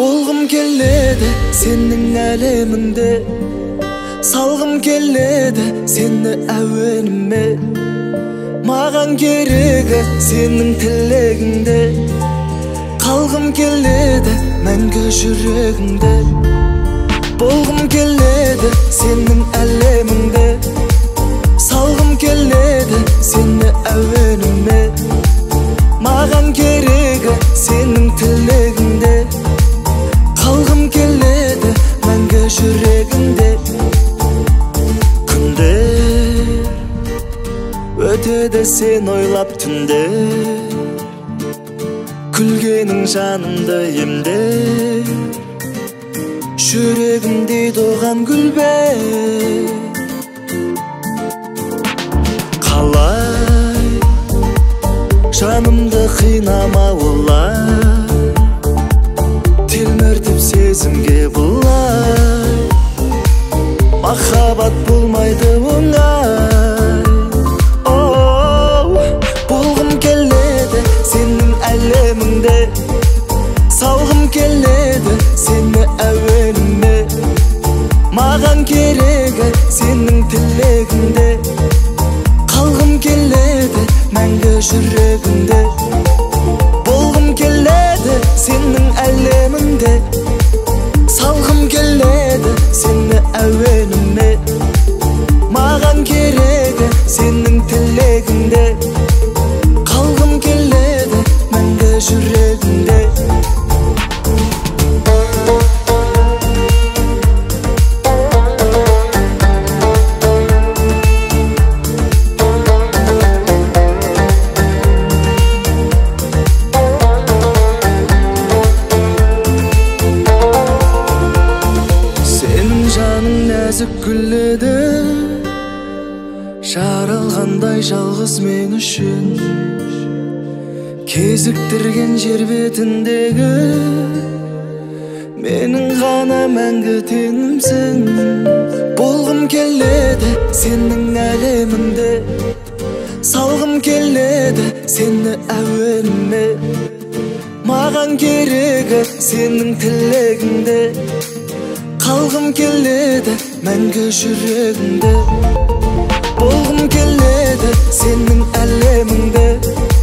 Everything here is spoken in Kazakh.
Болғым келеді сенің әлеміңде, салғым келеді сені әуеніме. Маған керегі сенің тілегіңде, қалғым келеді мәңгі жүрегіңде. Болғым келеді сенің әлеміңде, салғым келеді сені әуеніме. Маған керегі сенің тілегіңде, қалғым келеді мәңгі жүрегіңде. Күндер өтеді сен ойлап түнде, күлгенің жанымды емде. Жүрегімде тоған гүлбе, қалай жанымды қинама олай, телміртіп сезімге бұлай. Махаббат болмайды оңай. Болғым келеді сенің әлеміңде, салғым келеді сені әуеніме. Маған керегі сенің тілегіңде, қалғым келеді мәңгі жүрегіңде. Болғым келеді сенің әлеміңде, салғым келеді сені әуеніме. Маған керегі сенің тілегіңде, қалғым келеді мәңгі жүрегіңде. Нәзік гүледі, жаралғандай жалғыз мен үшін. Кезіктірген жер бетіндегі менің ғана мәңгі тенімсің. Болғым келеді сенің әлеміңде, салғым келеді сені әуеніме. Маған керегі сенің тілегіңде, қалғым келеді мәңгі жүрегіңде. Болғым келеді сенің әлеміңде,